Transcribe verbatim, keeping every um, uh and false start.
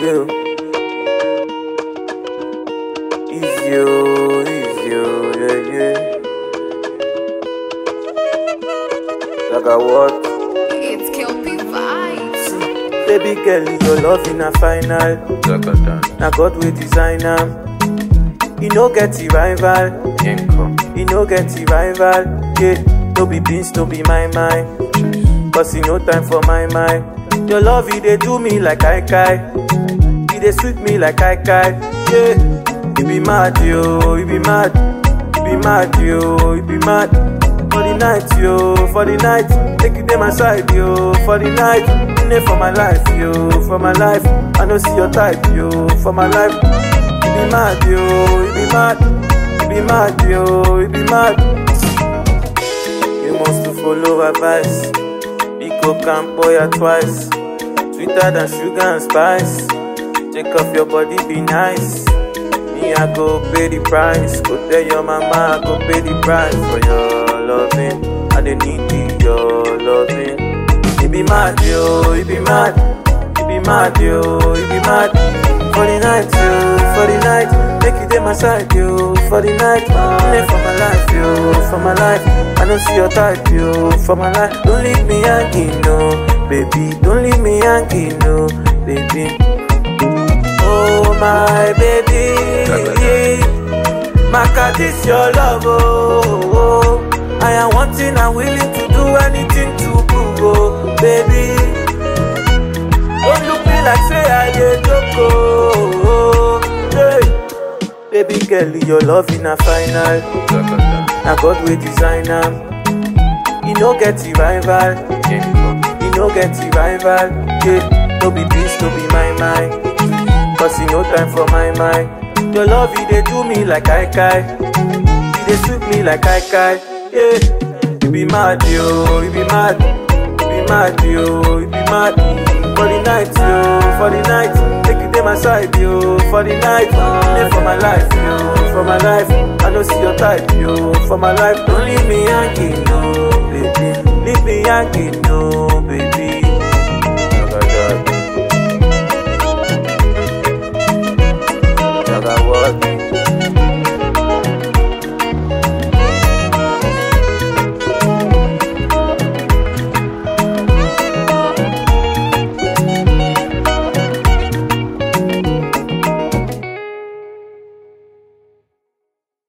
you. Easy, oh, easy, oh, yeah, yeah. Like a what? It's Kelpie Vibes. Baby girl, your love in a final. Now God will design am. You no get the rival. You no get the rival. Yeah, no be beans, no be my mind. Cause you no time for my mind. Your love, you dey do me like I kai. You dey sweet me like I kai. Yeah, you be mad, yo, you be mad. You be mad, yo, you be mad. For the night, yo, for the night. Take you to my side, yo, for the night. In it for my life, yo, for my life. I don't see your type, yo, for my life. You be mad, yo, you be mad. You be mad, yo, you be mad. You must to follow advice. Pico Campoya twice. Sweeter than sugar and spice. Take off your body, be nice. Me, I go pay the price. Go tell your mama, I go pay the price for your loving. I don't need your loving. You be mad, yo, you be mad. You be mad, yo, you be mad. For the night, yo, for the night. Make you take my side, yo, for the night. Live for my life, yo, for my life. I don't see your type, yo, for my life. Don't leave me hanging, no, baby. Don't leave me hanging, no, baby. Oh, my baby. Maka, this your love, oh, oh. I am wanting and willing to do anything to prove, oh, baby. Don't look me like say I get joke, oh, hey. Baby girl, your love in a final. Now God will design am. You no get the rival. You no get the rival. Yeah, no be peace, no be my mind. Cause you no time for my mind. Your love, you dey do me like I kai. You dey sweet me like I kai. Yeah, you be mad, yo, you be mad. You be mad, yo, you be mad. For the night, yo, for the night. Take you to my side, yo, for the night. Live for my life, yo, for my life. I don't see your type, yo, for my life. Don't leave me hanging, no, baby. Leave me hanging, no,